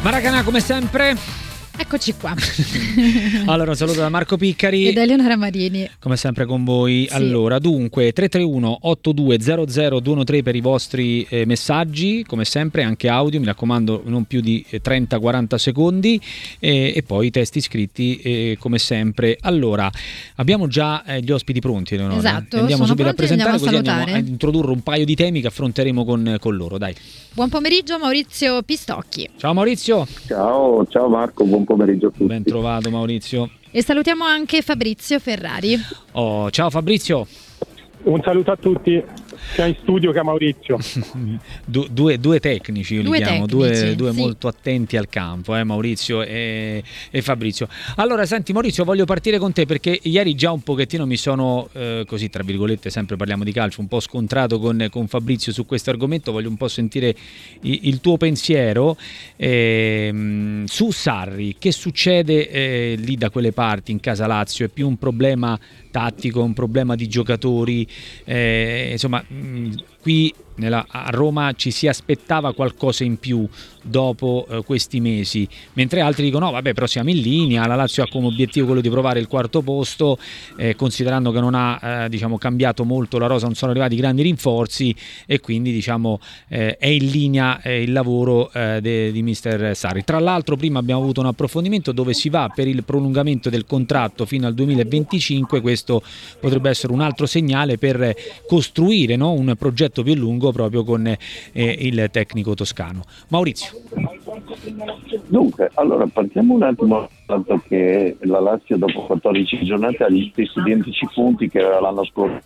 Maracanã come sempre. Eccoci qua. Allora, un saluto da Marco Piccari e da Eleonora Marini. Come sempre con voi. Sì. Allora, dunque 331-8200-213 per i vostri messaggi, come sempre, anche audio, mi raccomando, non più di 30-40 secondi, e poi testi scritti, come sempre. Abbiamo già gli ospiti pronti, Eleonora. Esatto, andiamo subito pronti, a presentare, così andiamo a introdurre un paio di temi che affronteremo con loro. Dai. Buon pomeriggio Maurizio Pistocchi. Ciao Maurizio. Ciao Marco, buon pomeriggio a tutti. Ben trovato Maurizio. E salutiamo anche Fabrizio Ferrari. Ciao Fabrizio. Un saluto a tutti, sia in studio che a Maurizio. Due tecnici, io li chiamo, due sì. molto attenti al campo, Maurizio e Fabrizio. Allora, senti Maurizio, voglio partire con te perché ieri già un pochettino mi sono, così tra virgolette, sempre parliamo di calcio, un po' scontrato con Fabrizio su questo argomento. Voglio un po' sentire il tuo pensiero su Sarri. Che succede lì da quelle parti in casa Lazio? È più un problema tattico, un problema di giocatori, insomma qui a Roma ci si aspettava qualcosa in più dopo questi mesi, mentre altri dicono no vabbè, però siamo in linea, la Lazio ha come obiettivo quello di provare il quarto posto, considerando che non ha cambiato molto la rosa, non sono arrivati grandi rinforzi e quindi è in linea il lavoro di mister Sarri. Tra l'altro prima abbiamo avuto un approfondimento dove si va per il prolungamento del contratto fino al 2025, questo potrebbe essere un altro segnale per costruire, no, un progetto più lungo proprio con il tecnico toscano. Maurizio. Dunque, allora partiamo un attimo dal fatto che la Lazio dopo 14 giornate ha gli stessi identici punti che aveva l'anno scorso.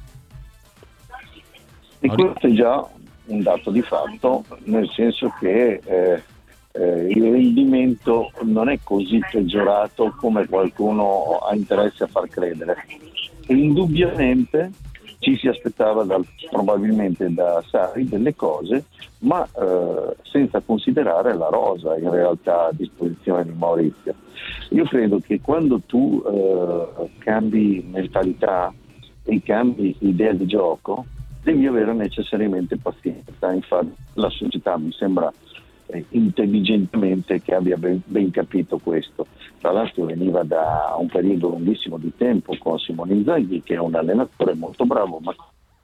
E questo è già un dato di fatto, nel senso che il rendimento non è così peggiorato come qualcuno ha interesse a far credere. E indubbiamente ci si aspettava probabilmente da Sarri delle cose, ma senza considerare la rosa in realtà a disposizione di Maurizio. Io credo che quando tu cambi mentalità e cambi idea di gioco, devi avere necessariamente pazienza. Infatti la società mi sembra intelligentemente che abbia ben capito questo. Tra l'altro veniva da un periodo lunghissimo di tempo con Simone Inzaghi, che è un allenatore molto bravo, ma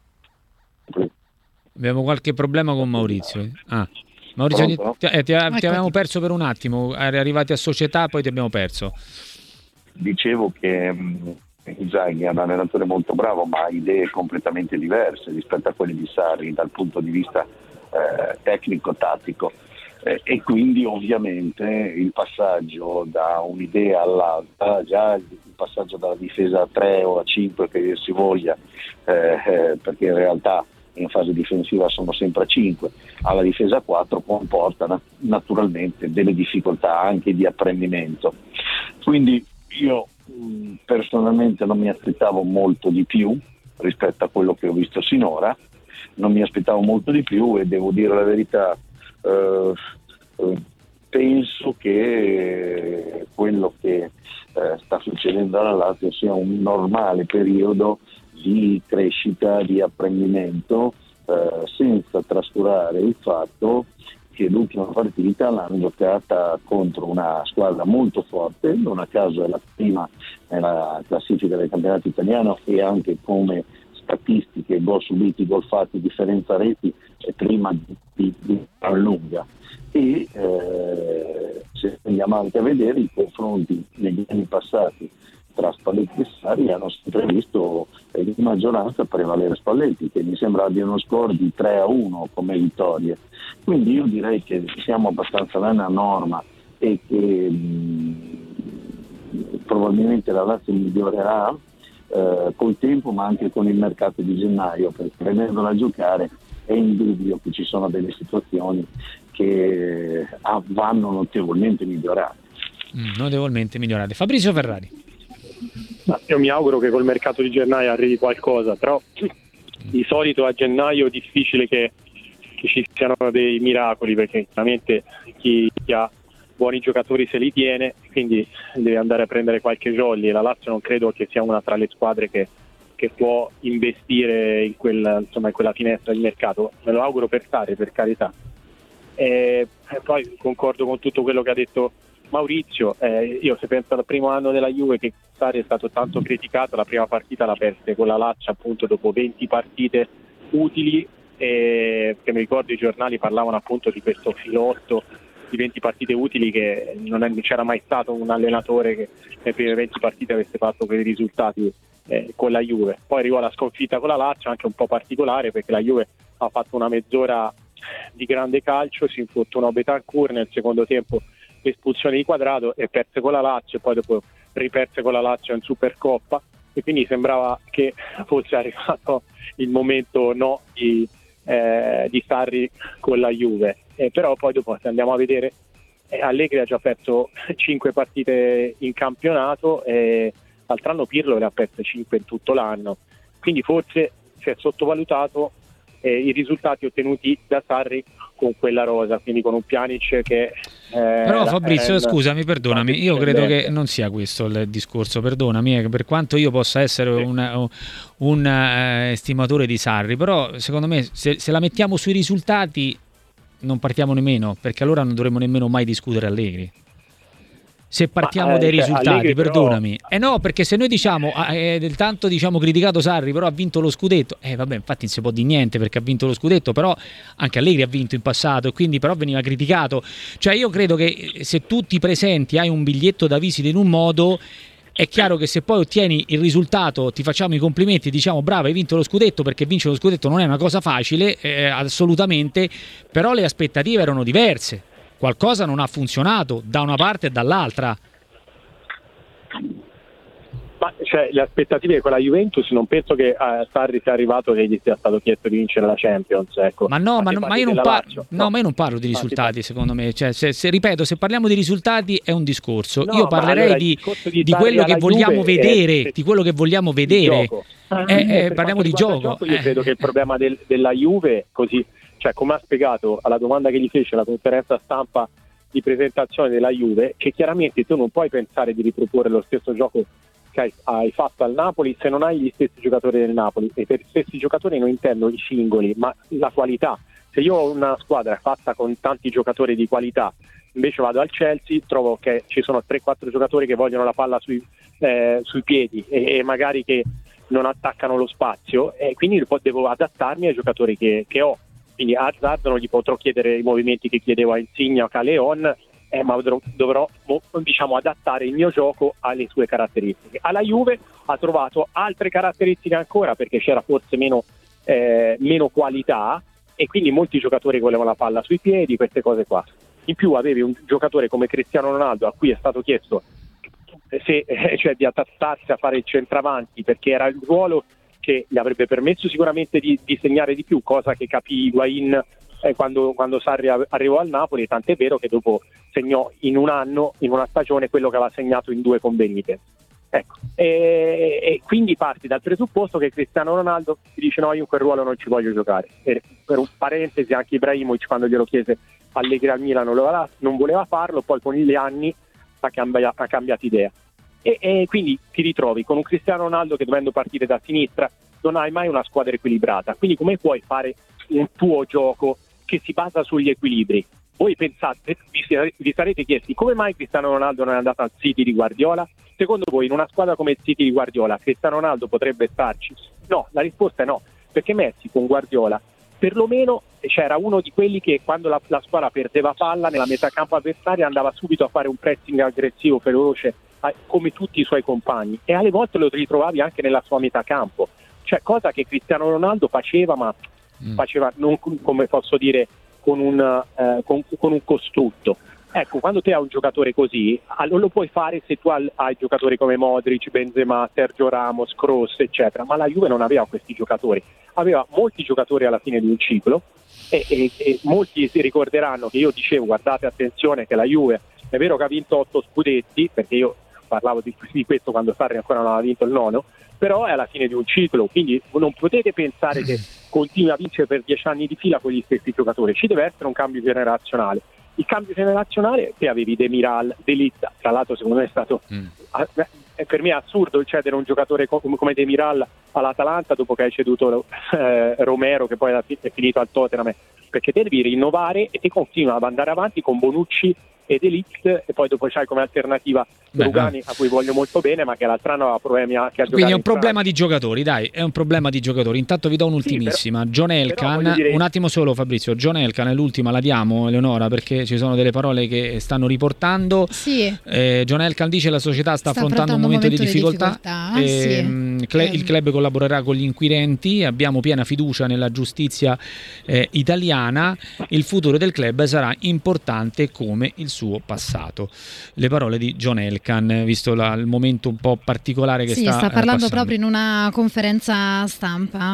abbiamo qualche problema con Maurizio. Maurizio, ti avevamo perso per un attimo, eri arrivati a società, poi ti abbiamo perso. Dicevo che Inzaghi è un allenatore molto bravo, ma ha idee completamente diverse rispetto a quelle di Sarri dal punto di vista tecnico-tattico. E quindi ovviamente il passaggio da un'idea all'altra, già il passaggio dalla difesa a 3 o a 5 che si voglia, perché in realtà in fase difensiva sono sempre a 5, alla difesa a 4 comporta naturalmente delle difficoltà anche di apprendimento. Quindi io personalmente non mi aspettavo molto di più rispetto a quello che ho visto sinora, non mi aspettavo molto di più e devo dire la verità. Penso che quello che sta succedendo alla Lazio sia un normale periodo di crescita, di apprendimento, senza trascurare il fatto che l'ultima partita l'hanno giocata contro una squadra molto forte, non a caso è la prima nella classifica del campionato italiano e anche come statistiche, gol subiti, gol fatti, differenza reti è prima di lunga. E se andiamo anche a vedere i confronti negli anni passati tra Spalletti e Sarri, hanno sempre visto in maggioranza prevalere Spalletti, che mi sembra abbia uno score di 3-1 come vittorie. Quindi io direi che siamo abbastanza nella norma e che probabilmente la Lazio migliorerà col tempo, ma anche con il mercato di gennaio, perché vedendola a giocare è indubbio che ci sono delle situazioni che vanno notevolmente migliorate. Fabrizio Ferrari. Io mi auguro che col mercato di gennaio arrivi qualcosa, però di solito a gennaio è difficile che ci siano dei miracoli, perché chiaramente chi ha buoni giocatori se li tiene, quindi deve andare a prendere qualche jolly, e la Lazio non credo che sia una tra le squadre che può investire in quella finestra di mercato. Me lo auguro per Sarri, per carità. Poi concordo con tutto quello che ha detto Maurizio. Io, se penso al primo anno della Juve, che Sarri è stato tanto criticato, la prima partita la perse con la Lazio appunto dopo 20 partite utili, che mi ricordo i giornali parlavano appunto di questo filotto di 20 partite utili, che non c'era mai stato un allenatore che nelle prime 20 partite avesse fatto quei risultati con la Juve. Poi arrivò la sconfitta con la Lazio, anche un po' particolare, perché la Juve ha fatto una mezz'ora di grande calcio, si infortunò Bentancur, nel secondo tempo l'espulsione di Quadrado e perse con la Lazio, e poi dopo riperse con la Lazio in Supercoppa, e quindi sembrava che fosse arrivato il momento di Sarri con la Juve. Però poi dopo, se andiamo a vedere, Allegri ha già perso 5 partite in campionato, e l'altro anno Pirlo le ha perse 5 in tutto l'anno, quindi forse si è sottovalutato i risultati ottenuti da Sarri con quella rosa, quindi con un Pjanic che però Fabrizio, scusami, perdonami, io credo che non sia questo il discorso, perdonami, per quanto io possa essere un estimatore di Sarri, però secondo me se la mettiamo sui risultati non partiamo nemmeno, perché allora non dovremmo nemmeno mai discutere Allegri. Se partiamo dai risultati, Allegri, perdonami. No, perché se noi diciamo del tanto criticato Sarri, però ha vinto lo scudetto, vabbè, infatti non si può dire niente perché ha vinto lo scudetto, però anche Allegri ha vinto in passato e quindi però veniva criticato. Cioè io credo che se tu ti presenti, hai un biglietto da visita in un modo, è chiaro che se poi ottieni il risultato ti facciamo i complimenti e diciamo bravo, hai vinto lo scudetto, perché vincere lo scudetto non è una cosa facile, assolutamente, però le aspettative erano diverse. Qualcosa non ha funzionato da una parte e dall'altra. Ma le aspettative con la Juventus, non penso che Sarri sia arrivato che gli sia stato chiesto di vincere la Champions, ecco. Ma io non parlo di risultati, secondo me. Cioè, ripeto, se parliamo di risultati è un discorso. Io parlerei di quello che vogliamo vedere, di quello che vogliamo vedere. Parliamo di gioco. Io credo che il problema della Juve, così, cioè come ha spiegato alla domanda che gli fece la conferenza stampa di presentazione della Juve, che chiaramente tu non puoi pensare di riproporre lo stesso gioco che hai fatto al Napoli se non hai gli stessi giocatori del Napoli, e per gli stessi giocatori non intendo i singoli ma la qualità. Se io ho una squadra fatta con tanti giocatori di qualità, invece vado al Chelsea, trovo che ci sono 3-4 giocatori che vogliono la palla sui piedi e magari che non attaccano lo spazio, e quindi devo adattarmi ai giocatori che ho. Quindi a Hazard non gli potrò chiedere i movimenti che chiedevo a Insigne o a Caleon, ma dovrò adattare il mio gioco alle sue caratteristiche. Alla Juve ha trovato altre caratteristiche ancora, perché c'era forse meno qualità, e quindi molti giocatori volevano la palla sui piedi, queste cose qua. In più avevi un giocatore come Cristiano Ronaldo, a cui è stato chiesto di adattarsi a fare il centravanti, perché era il ruolo che gli avrebbe permesso sicuramente di segnare di più, cosa che capì Higuain quando Sarri arrivò al Napoli, tant'è vero che dopo segnò in un anno, in una stagione, quello che aveva segnato in 2 con Benitez. Ecco. E quindi parti dal presupposto che Cristiano Ronaldo ti dice no, io in quel ruolo non ci voglio giocare. Per un parentesi, anche Ibrahimovic, quando glielo chiese Allegri al Milan, non voleva farlo, poi con gli anni ha cambiato idea. E quindi ti ritrovi con un Cristiano Ronaldo che, dovendo partire da sinistra, non hai mai una squadra equilibrata. Quindi come puoi fare un tuo gioco che si basa sugli equilibri? Voi pensate, vi sarete chiesti come mai Cristiano Ronaldo non è andato al City di Guardiola? Secondo voi in una squadra come il City di Guardiola Cristiano Ronaldo potrebbe starci? No, la risposta è no, perché Messi con Guardiola perlomeno c'era uno di quelli che quando la squadra perdeva palla nella metà campo avversaria andava subito a fare un pressing aggressivo veloce, come tutti i suoi compagni, e alle volte lo ritrovavi anche nella sua metà campo, cioè cosa che Cristiano Ronaldo faceva, ma faceva non, come posso dire, con un costrutto. Ecco, quando te hai un giocatore così, lo puoi fare se tu hai giocatori come Modric, Benzema, Sergio Ramos, Kroos, eccetera, ma la Juve non aveva questi giocatori, aveva molti giocatori alla fine di un ciclo, e molti si ricorderanno che io dicevo guardate, attenzione che la Juve è vero che ha vinto 8 scudetti, perché io parlavo di questo quando Sarri ancora non aveva vinto il 9, però è alla fine di un ciclo, quindi non potete pensare che continui a vincere per 10 anni di fila con gli stessi giocatori, ci deve essere un cambio generazionale. Il cambio generazionale, te avevi Demiral, De Ligt, tra l'altro secondo me è stato per me è assurdo cedere un giocatore come Demiral all'Atalanta dopo che hai ceduto Romero, che poi è finito al Tottenham, perché te devi rinnovare e te continua ad andare avanti con Bonucci e De Ligt, e poi dopo c'hai come alternativa Rugani, a cui voglio molto bene, ma che l'altro anno ha problemi anche a giocare. Quindi è un problema di giocatori, dai, è un problema di giocatori. Intanto vi do un'ultimissima. John Elkann, un attimo solo Fabrizio, John Elkann è l'ultima, la diamo Eleonora, perché ci sono delle parole che stanno riportando. Sì. John Elkann dice la società sta affrontando un momento di difficoltà. Il club collaborerà con gli inquirenti, abbiamo piena fiducia nella giustizia italiana, il futuro del club sarà importante come il suo passato. Le parole di John Elkann, visto il momento un po' particolare che sta parlando passando. proprio in una conferenza stampa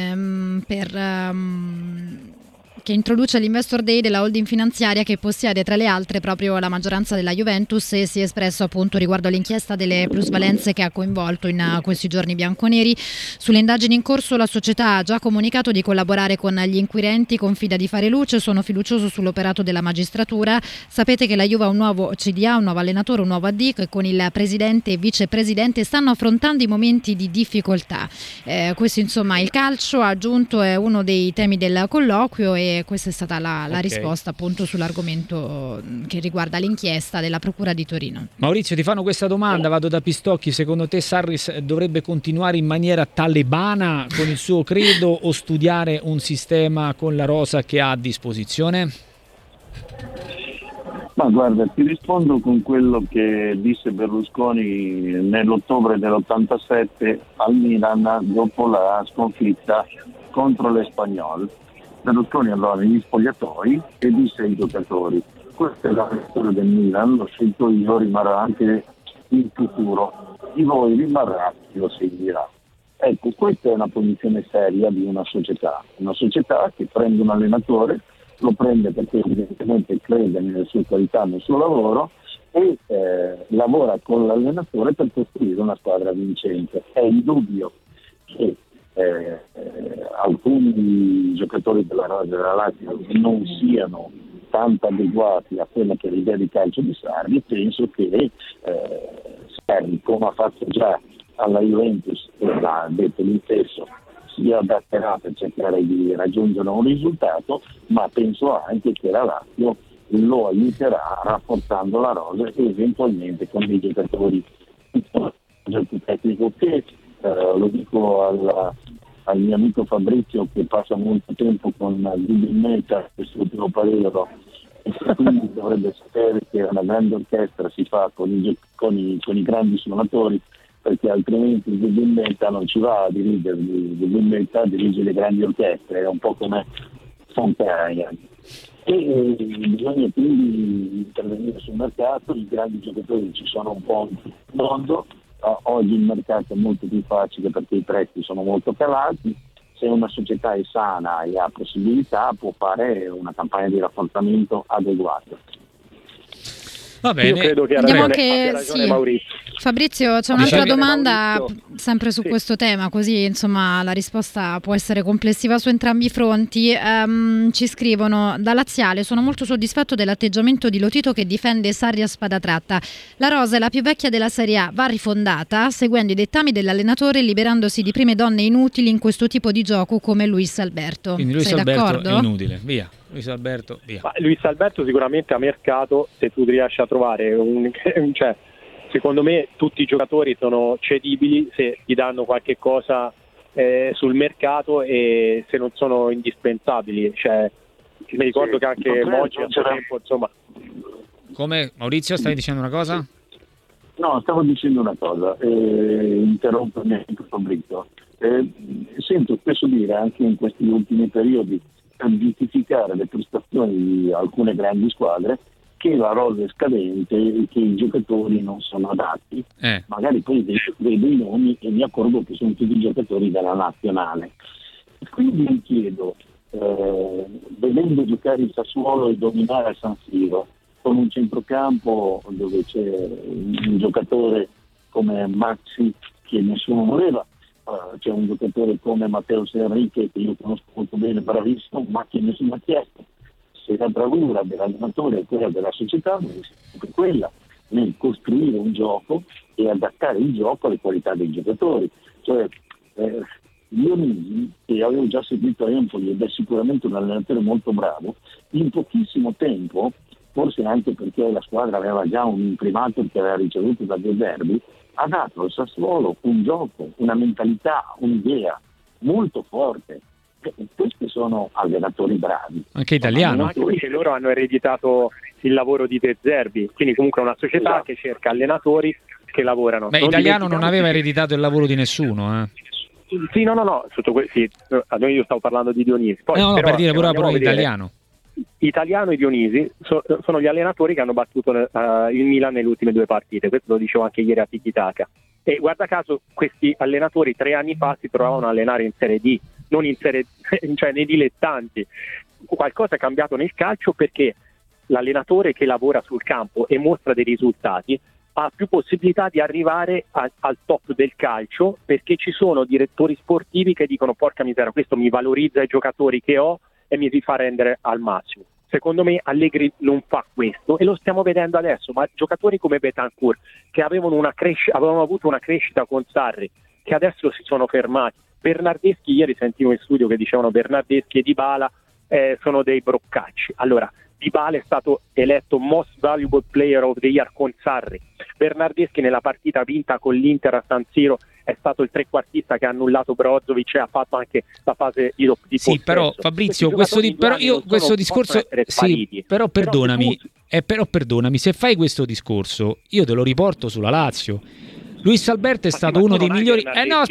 che introduce l'Investor Day della holding finanziaria che possiede tra le altre proprio la maggioranza della Juventus, e si è espresso appunto riguardo all'inchiesta delle plusvalenze che ha coinvolto in questi giorni bianconeri. Sulle indagini in corso la società ha già comunicato di collaborare con gli inquirenti, confida di fare luce, sono fiducioso sull'operato della magistratura. Sapete che la Juve ha un nuovo CDA, un nuovo allenatore, un nuovo AD, che con il presidente e vicepresidente stanno affrontando i momenti di difficoltà. Questo insomma il calcio, ha aggiunto, è uno dei temi del colloquio, e questa è stata la risposta appunto sull'argomento che riguarda l'inchiesta della Procura di Torino. Maurizio, ti fanno questa domanda, vado da Pistocchi: secondo te Sarris dovrebbe continuare in maniera talebana con il suo credo o studiare un sistema con la rosa che ha a disposizione? Ma guarda, ti rispondo con quello che disse Berlusconi nell'ottobre dell'87 al Milan dopo la sconfitta contro l'Espagnol. Berlusconi andò negli spogliatoi e disse ai giocatori: questa è la storia del Milan, l'ho scelto io, rimarrà anche in futuro, di voi rimarrà e lo seguirà. Ecco, questa è una posizione seria di una società che prende un allenatore, lo prende perché evidentemente crede nelle sue qualità, nel suo lavoro, e lavora con l'allenatore per costruire una squadra vincente. È indubbio che alcuni giocatori della Lazio non siano tanto adeguati a quella che è l'idea di calcio di Sarri, e penso che Sarri, come ha fatto già alla Juventus, l'ha detto lui stesso, si adatterà per cercare di raggiungere un risultato, ma penso anche che la Lazio lo aiuterà rafforzando la rosa e eventualmente con dei giocatori più tecnico, che lo dico al mio amico Fabrizio, che passa molto tempo con Zubin Mehta quest'ultimo periodo, e quindi dovrebbe sapere che una grande orchestra si fa con i grandi suonatori, perché altrimenti Zubin Mehta non ci va a dirigerli. Zubin Mehta dirige le grandi orchestre, è un po' come Fontana, e bisogna quindi intervenire sul mercato. I grandi giocatori ci sono un po' in tutto il mondo. Oggi il mercato è molto più facile perché i prezzi sono molto calati. Se una società è sana e ha possibilità, può fare una campagna di rafforzamento adeguata. Va bene. Io credo che abbia ragione Maurizio. Fabrizio, c'è un'altra domanda Maurizio, sempre su questo tema, così insomma la risposta può essere complessiva su entrambi i fronti. Ci scrivono: da laziale sono molto soddisfatto dell'atteggiamento di Lotito che difende Sarri a spada tratta. La rosa è la più vecchia della Serie A, va rifondata seguendo i dettami dell'allenatore e liberandosi di prime donne inutili in questo tipo di gioco come Luis Alberto. Quindi Luis Sei Alberto d'accordo? è inutile, via. Luis Alberto, via. Ma Luis Alberto sicuramente a mercato, se tu riesci a trovare cioè, secondo me tutti i giocatori sono cedibili se gli danno qualche cosa sul mercato e se non sono indispensabili. Cioè, mi ricordo che anche Moggi a suo tempo, insomma. Come Maurizio, stavi dicendo una cosa? No, stavo dicendo una cosa, interrompermi anche Fabrizio. Sento spesso dire anche in questi ultimi periodi, per giustificare le prestazioni di alcune grandi squadre, che la rosa è scadente e che i giocatori non sono adatti. Magari poi vedo i nomi e mi accorgo che sono tutti giocatori della nazionale. Quindi mi chiedo, vedendo giocare il Sassuolo e dominare a San Siro, con un centrocampo dove c'è un giocatore come Maxi che nessuno voleva, c'è un giocatore come Matteo Enrique che io conosco molto bene, bravissimo, ma che nessuno ha chiesto. Se la bravura dell'allenatore è quella della società, deve essere quella. nel costruire un gioco e adattare il gioco alle qualità dei giocatori. Cioè, Dionisi, che avevo già seguito a Empoli ed è sicuramente un allenatore molto bravo, in pochissimo tempo, forse anche perché la squadra aveva già un imprimatur che aveva ricevuto da De Zerbi, ha dato al Sassuolo un gioco, una mentalità, un'idea molto forte. Questi sono allenatori bravi. Anche italiano. Anche perché loro hanno ereditato il lavoro di De Zerbi, quindi comunque è una società che cerca allenatori che lavorano. Beh, italiano non aveva ereditato il lavoro di nessuno, Sì, no, io stavo parlando di Dionisi. Poi, no, però, per dire pure italiano. Italiano e Dionisi sono gli allenatori che hanno battuto il Milan nelle ultime 2 partite, questo lo dicevo anche ieri a Tiki Taka. E guarda caso questi allenatori 3 anni fa si trovavano a allenare in Serie D, non in Serie cioè nei dilettanti. Qualcosa è cambiato nel calcio perché l'allenatore che lavora sul campo e mostra dei risultati ha più possibilità di arrivare al top del calcio, perché ci sono direttori sportivi che dicono porca miseria, questo mi valorizza i giocatori che ho e mi fa rendere al massimo. Secondo me Allegri non fa questo e lo stiamo vedendo adesso, ma giocatori come Betancourt che avevano avuto una crescita con Sarri, che adesso si sono fermati. Bernardeschi, ieri sentivo in studio che dicevano Bernardeschi e Dybala sono dei broccacci. Allora, Dybala è stato eletto Most Valuable Player of the Year con Sarri. Bernardeschi nella partita vinta con l'Inter a San Siro è stato il trequartista che ha annullato Brozovic e ha fatto anche la fase di possesso. Sì, però Fabrizio, questo discorso sì, però perdonami, se fai questo discorso io te lo riporto sulla Lazio. Luis Alberto è stato uno dei migliori.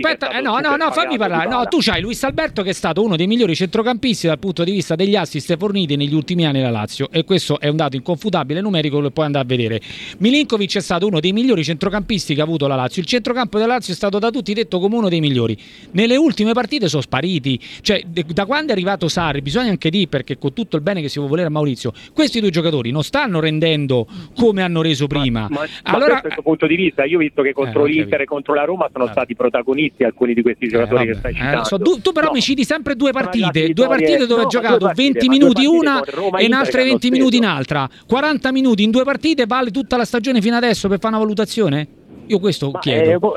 Fammi parlare. No, tu c'hai Luis Alberto che è stato uno dei migliori centrocampisti dal punto di vista degli assist forniti negli ultimi anni alla Lazio, e questo è un dato inconfutabile numerico, lo puoi andare a vedere. Milinkovic è stato uno dei migliori centrocampisti che ha avuto la Lazio. Il centrocampo della Lazio è stato da tutti detto come uno dei migliori. Nelle ultime partite sono spariti. Cioè, da quando è arrivato Sarri, bisogna anche dire, perché con tutto il bene che si può volere a Maurizio, questi 2 giocatori non stanno rendendo come hanno reso prima. Ma allora, da questo punto di vista, io ho visto che contro l'Inter e contro la Roma sono stati protagonisti alcuni di questi giocatori che stai citando. Tu però mi citi sempre 2 partite dove ha giocato 20 minuti una e in altre 20 minuti in altra, 40 minuti in 2 partite, vale tutta la stagione fino adesso per fare una valutazione? Io questo chiedo.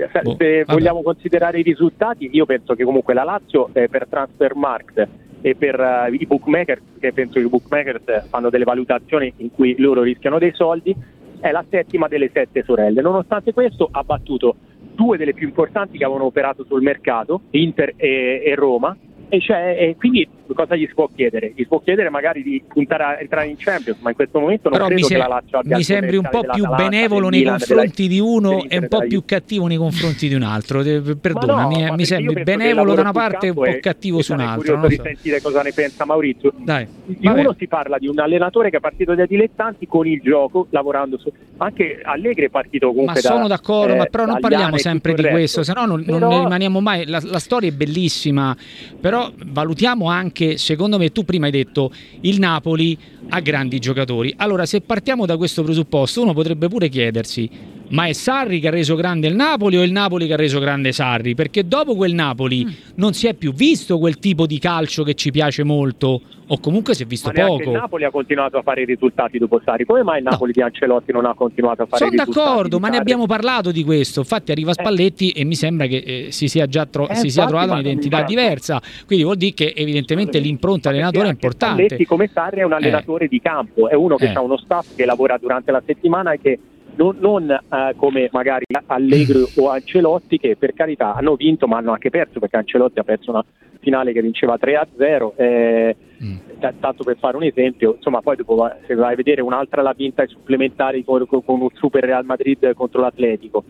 Se vogliamo considerare i risultati, io penso che comunque la Lazio per Transfermarkt e per i bookmaker, che penso che i bookmakers fanno delle valutazioni in cui loro rischiano dei soldi, è la 7ª delle 7 sorelle. Nonostante questo ha battuto 2 delle più importanti che avevano operato sul mercato, Inter e Roma, e quindi cosa gli si può chiedere? Gli si può chiedere magari di puntare a entrare in Champions, ma in questo momento non credo che la Lazio abbia. Mi sembri un po' più benevolo nei confronti di uno e un po' più cattivo nei confronti di un altro. Perdonami, mi sembri benevolo da una parte e un po' cattivo su un'altra. Sono curioso di sentire cosa ne pensa Maurizio. Uno si parla di un allenatore che è partito dai dilettanti con il gioco, lavorando su. Anche Allegri è partito comunque sono d'accordo, ma però non parliamo sempre di questo, se no non ne rimaniamo mai. La storia è bellissima, però valutiamo anche, secondo me, tu prima hai detto il Napoli ha grandi giocatori. Allora, se partiamo da questo presupposto, uno potrebbe pure chiedersi: ma è Sarri che ha reso grande il Napoli o il Napoli che ha reso grande Sarri? Perché dopo quel Napoli non si è più visto quel tipo di calcio che ci piace molto, o comunque si è visto poco. Il Napoli ha continuato a fare i risultati dopo Sarri. Come mai il Napoli di Ancelotti non ha continuato a fare i risultati? Sono d'accordo, ma ne abbiamo parlato di questo. Infatti arriva Spalletti e mi sembra che si sia trovata un'identità diversa. Quindi vuol dire che evidentemente l'impronta allenatore è importante. Spalletti, come Sarri, è un allenatore di campo, è uno che ha uno staff che lavora durante la settimana e che non come magari Allegri o Ancelotti, che per carità hanno vinto ma hanno anche perso, perché Ancelotti ha perso una finale che vinceva 3-0, tanto per fare un esempio. Insomma, poi dopo, se vai a vedere, un'altra l'ha vinta ai supplementari con un super Real Madrid contro l'Atletico,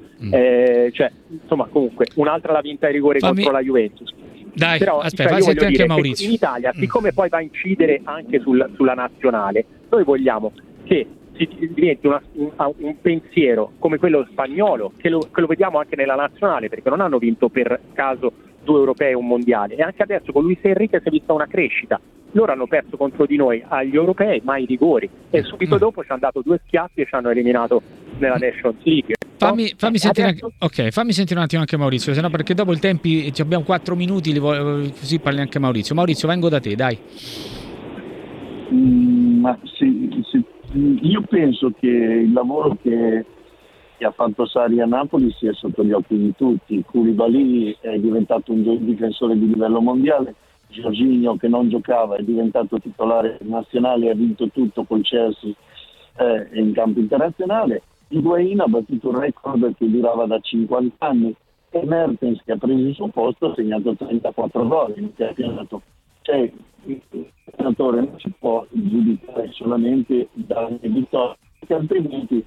insomma, comunque un'altra l'ha vinta ai rigori contro la Juventus. Dai, però, aspetta, fai sentire anche Maurizio. In Italia, siccome poi va a incidere anche sulla nazionale, noi vogliamo che diventi un pensiero come quello spagnolo, che lo vediamo anche nella nazionale, perché non hanno vinto per caso 2 europei e un mondiale, e anche adesso con Luis Enrique si è vista una crescita. Loro hanno perso contro di noi agli europei, ma ai rigori, e subito dopo ci hanno dato 2 schiaffi e ci hanno eliminato nella Nations League. Fammi sentire un attimo anche Maurizio, sennò, perché dopo il tempi abbiamo 4 minuti, così parli anche Maurizio. Maurizio, vengo da te, dai. Ma Io penso che il lavoro che ha fatto Sarri a Napoli sia sotto gli occhi di tutti. Koulibaly è diventato un difensore di livello mondiale, Jorginho, che non giocava, è diventato titolare nazionale, ha vinto tutto col Chelsea in campo internazionale. Higuain ha battuto un record che durava da 50 anni e Mertens, che ha preso il suo posto, ha segnato 34 gol in campionato. Cioè, il giocatore non si può giudicare solamente dalle vittorie, perché altrimenti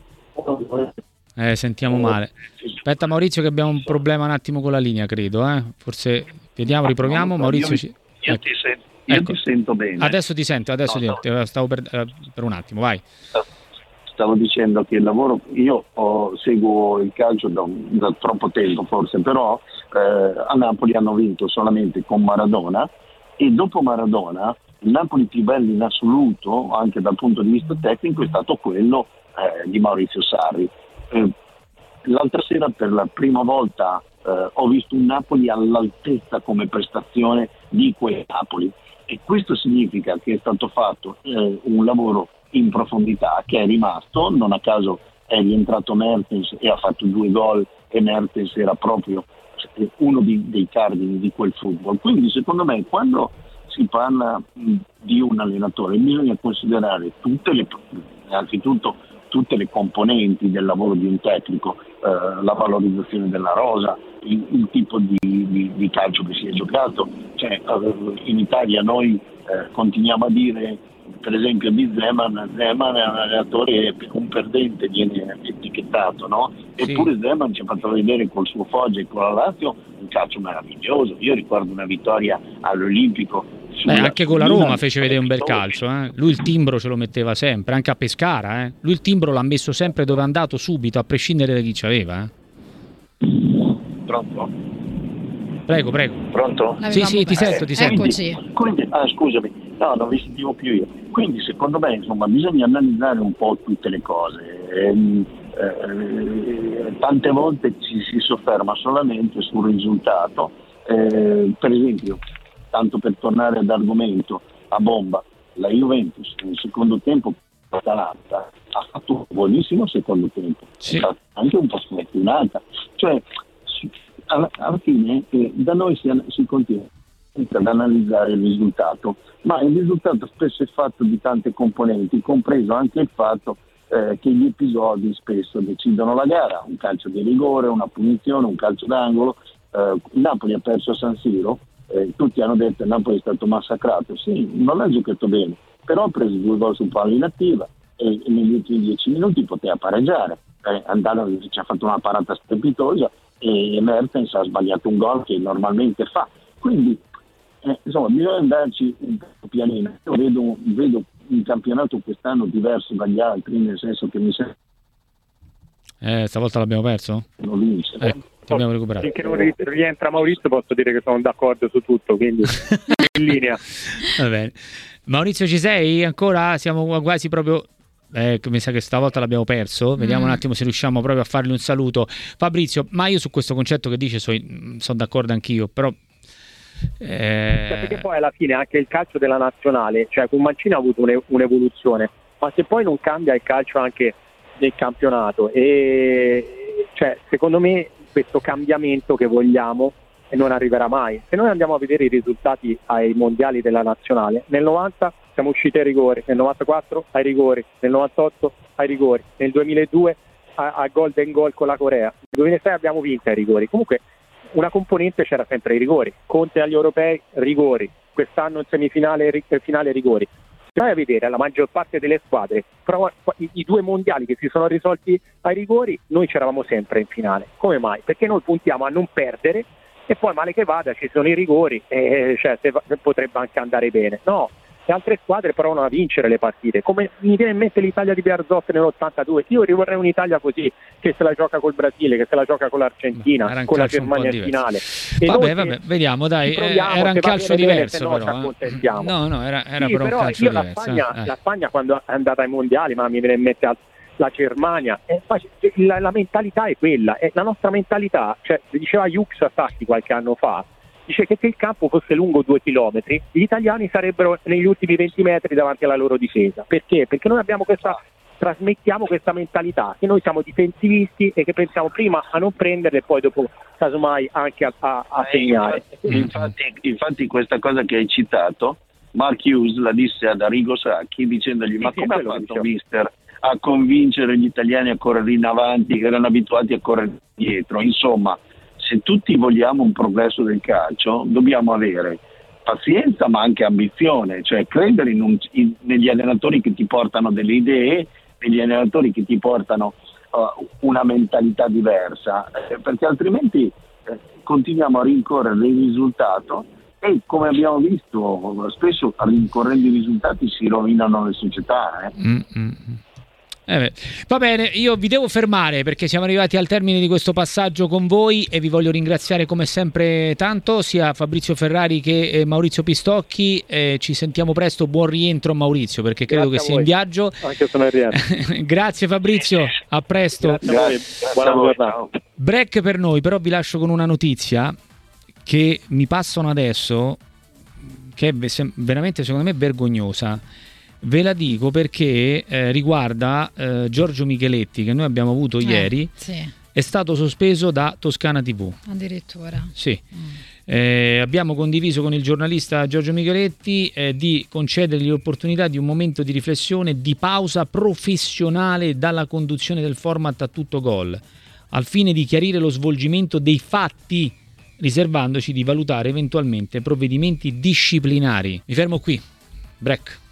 sentiamo male. Aspetta Maurizio che abbiamo un problema un attimo con la linea, credo. Forse vediamo, riproviamo. Maurizio io ti sento bene. Adesso ti sento, stavo per un attimo, vai. Stavo dicendo che il lavoro, io seguo il calcio da troppo tempo forse, però a Napoli hanno vinto solamente con Maradona, e dopo Maradona il Napoli più bello in assoluto, anche dal punto di vista tecnico, è stato quello di Maurizio Sarri. L'altra sera per la prima volta ho visto un Napoli all'altezza come prestazione di quel Napoli, e questo significa che è stato fatto un lavoro in profondità che è rimasto. Non a caso è rientrato Mertens e ha fatto 2 gol, e Mertens era proprio uno dei cardini di quel football. Quindi secondo me quando si parla di un allenatore bisogna considerare innanzitutto tutte le componenti del lavoro di un tecnico, la valorizzazione della rosa, il tipo di calcio che si è giocato. Cioè, in Italia noi continuiamo a dire, per esempio, di Zeman è un allenatore, un perdente viene etichettato, no? Sì. Eppure Zeman ci ha fatto vedere col suo Foggia e con la Lazio un calcio meraviglioso. Io ricordo una vittoria all'Olimpico. Anche con la Roma fece vedere un bel calcio. Lui il timbro ce lo metteva sempre, anche a Pescara. Lui il timbro l'ha messo sempre dove è andato, subito, a prescindere da chi c'aveva. Pronto? Prego. Pronto? Sì, ti sento. Eccoci. Quindi, scusami, no, non vi sentivo più io. Quindi secondo me, insomma, bisogna analizzare un po' tutte le cose. Tante volte ci si sofferma solamente sul risultato. Per esempio, tanto per tornare ad argomento, a bomba, la Juventus nel secondo tempo l'Atalanta ha fatto un buonissimo secondo tempo, sì. Anche un po' sfortunata. Cioè, alla fine da noi si continua ad analizzare il risultato, ma il risultato spesso è fatto di tante componenti, compreso anche il fatto che gli episodi spesso decidono la gara, un calcio di rigore, una punizione, un calcio d'angolo. Il Napoli ha perso a San Siro, tutti hanno detto che il Napoli è stato massacrato. Sì, non ha giocato bene, però ha preso 2 gol su palla inattiva e negli ultimi 10 minuti poteva pareggiare. Ci ha fatto una parata strepitosa e Mertens ha sbagliato un gol che normalmente fa. Quindi insomma bisogna andarci un po' pianino. Io vedo un campionato quest'anno diverso dagli altri, nel senso che mi sembra stavolta l'abbiamo perso? non vince. Ti abbiamo recuperato. Finché non rientra Maurizio posso dire che sono d'accordo su tutto, quindi in linea. Va bene. Maurizio, ci sei ancora? Siamo quasi proprio... mi sa che stavolta l'abbiamo perso. Vediamo un attimo se riusciamo proprio a fargli un saluto. Fabrizio, ma io su questo concetto che dice sono d'accordo anch'io, però perché poi alla fine anche il calcio della nazionale, cioè con Mancini ha avuto un'evoluzione, ma se poi non cambia il calcio anche nel campionato, e cioè secondo me questo cambiamento che vogliamo non arriverà mai. Se noi andiamo a vedere i risultati ai mondiali della nazionale, nel 90 siamo usciti ai rigori, nel 94 ai rigori, nel 98 ai rigori, nel 2002 a golden goal con la Corea, nel 2006 abbiamo vinto ai rigori. Comunque una componente c'era sempre ai rigori. Conte agli europei, rigori, quest'anno in semifinale finale rigori. Se vai a vedere la maggior parte delle squadre, i 2 mondiali che si sono risolti ai rigori, noi c'eravamo sempre in finale. Come mai? Perché noi puntiamo a non perdere e poi male che vada ci sono i rigori, cioè potrebbe anche andare bene. No, le altre squadre provano a vincere le partite, come mi viene in mente l'Italia di Bearzot nell'82. Io rivorrei un'Italia così, che se la gioca col Brasile, che se la gioca con l'Argentina, con la Germania in finale. Vabbè, vediamo, dai, era un calcio diverso, però. No, era sì, però un calcio diverso. La Spagna quando è andata ai mondiali, ma mi viene in mente la Germania, la mentalità è quella, la nostra mentalità, cioè diceva Jux Sassi qualche anno fa, dice che se il campo fosse lungo 2 chilometri, gli italiani sarebbero negli ultimi 20 metri davanti alla loro difesa. Perché? Perché noi abbiamo questa trasmettiamo questa mentalità, che noi siamo difensivisti e che pensiamo prima a non prenderle e poi dopo casomai anche a segnare. Infatti questa cosa che hai citato, Mark Hughes la disse ad Arrigo Sacchi dicendogli ma come ha fatto mister a convincere gli italiani a correre in avanti, che erano abituati a correre dietro? Insomma, se tutti vogliamo un progresso del calcio dobbiamo avere pazienza ma anche ambizione, cioè credere negli allenatori che ti portano delle idee, negli allenatori che ti portano una mentalità diversa, perché altrimenti continuiamo a rincorrere il risultato e, come abbiamo visto, spesso rincorrendo i risultati si rovinano le società. Va bene, io vi devo fermare perché siamo arrivati al termine di questo passaggio con voi e vi voglio ringraziare come sempre tanto, sia Fabrizio Ferrari che Maurizio Pistocchi. Ci sentiamo presto, buon rientro Maurizio, perché credo che sia in viaggio. Anche sono in rientro. Grazie Fabrizio, a presto. Grazie. Buona giornata. Break per noi, però vi lascio con una notizia che mi passano adesso, che è veramente secondo me vergognosa. Ve la dico perché riguarda Giorgio Micheletti, che noi abbiamo avuto ieri. Sì. È stato sospeso da Toscana TV. Addirittura. Sì. Abbiamo condiviso con il giornalista Giorgio Micheletti di concedergli l'opportunità di un momento di riflessione, di pausa professionale dalla conduzione del format A Tutto Gol, al fine di chiarire lo svolgimento dei fatti, riservandoci di valutare eventualmente provvedimenti disciplinari. Mi fermo qui. Break.